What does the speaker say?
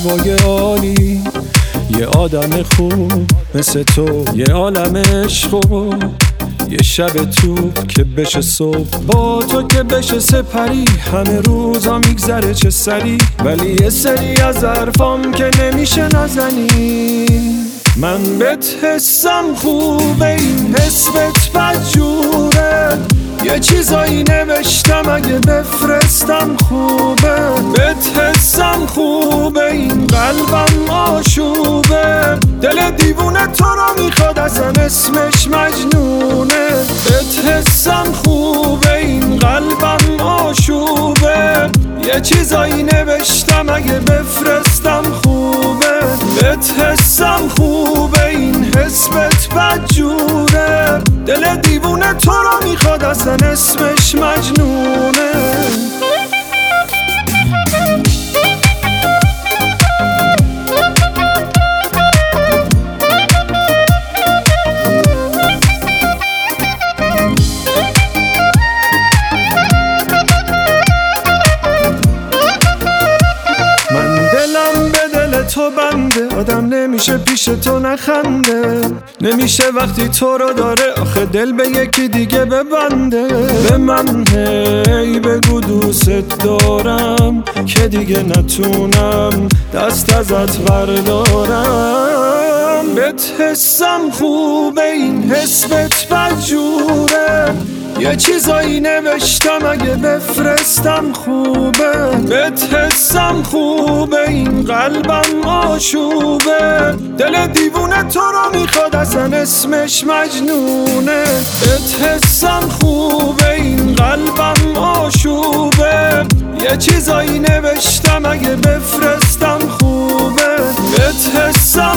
هوای عالی، یه آدم خوب مثل تو، یه عالم عشق و یه شب تو که بشه صبح، با تو که بشه سپری. همه روزا میگذره چه سری، ولی یه سری از حرفام که نمیشه نزنی. من بهت حسم خوبه، این حس بهت بدجوره، یه چیزایی نوشتم اگه بفرستم خوبه. بهت حسم خوبه، این قلبم آشوبه، دل دیوونه تو رو میخواد، اصلا اسمش مجنونه. بهت حسم خوبه، این قلبم آشوبه، یه چیزایی نوشتم اگه بفرستم خوبه. بهت حسم خوبه، این حس بهت بدجوره، دل دیوونه تو رو میخواد، اصلا اسمش مجنونه. تو بنده، آدم نمیشه پیش تو نخنده، نمیشه وقتی تو رو داره آخه دل به یکی دیگه ببنده. به من هی بگو دوست دارم که دیگه نتونم دست ازت بردارم. بهت حسم خوبه، این حس بهت بدجوره، یه چیزایی نوشتم اگه بفرستم خوبه. بهت حسم خوبه، این قلبم آشوبه، دل دیوونه تو رو میخواد، اصلا اسمش مجنونه. بهت حسم خوبه، این قلبم آشوبه، یه چیزایی نوشتم اگه بفرستم خوبه. بهت حسم